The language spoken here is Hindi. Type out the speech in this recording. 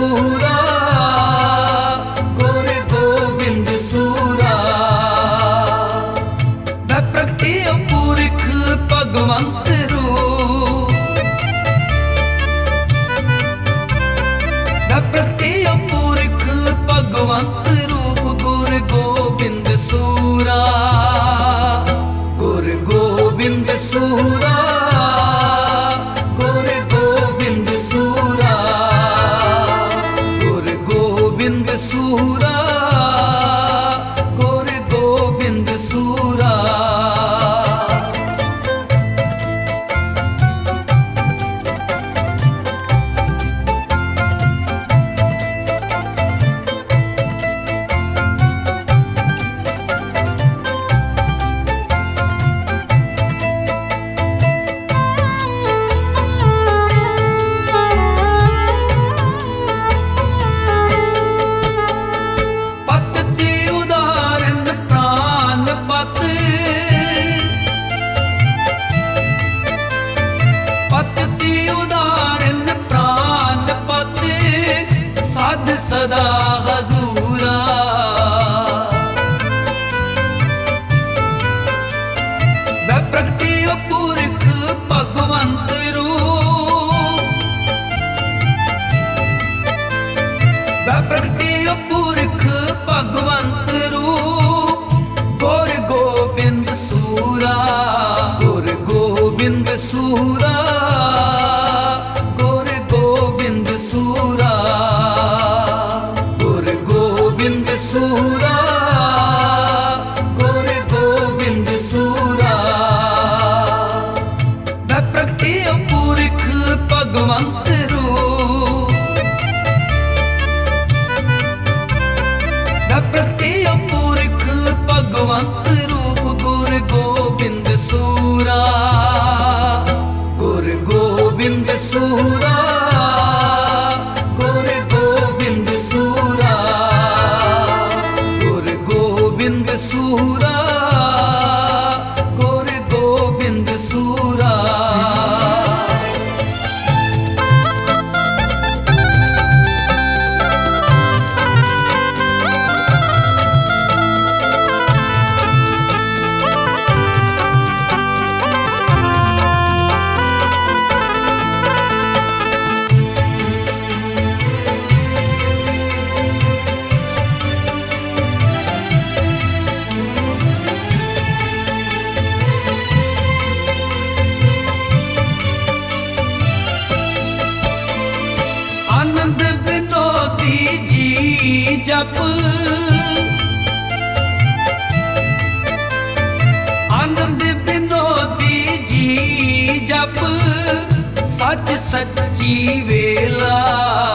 सूरा, गोरे गोबिंद सूरा। वह प्रगटे पुरख भगवंत रूप, वह प्रगटे पुरख भगवंत रूप। गोरे गोबिंद सूरा, गोरे गोबिंद सूरा, गोरे गोबिंद सूरा, गोरे गोबिंद सूरा, गोरे गोबिंद सूरा। सदा हजूरा, वह प्रगटे पुरख भगवंत रूप, वह प्रगटे पुरख भगवंत रूप। गोरे गोबिंद सूरा, गोरे गोबिंद सूरा, गोरे गोबिंद सूरा, सूरा, गोरे गोबिंद सूरा। वह प्रगटे पुरख भगवंत रूप, वह प्रगटे पुरख भगवंत रूप। गोरे गोबिंद सूरा, गोरे गोबिंद सूरा, गोरे गोबिंद सूरा, गोबिंद सूरा, गोरे गोबिंद सूरा। आनंद विनोदी जी जप, आनंद विनोदी जी जप। सच सच्ची वेला,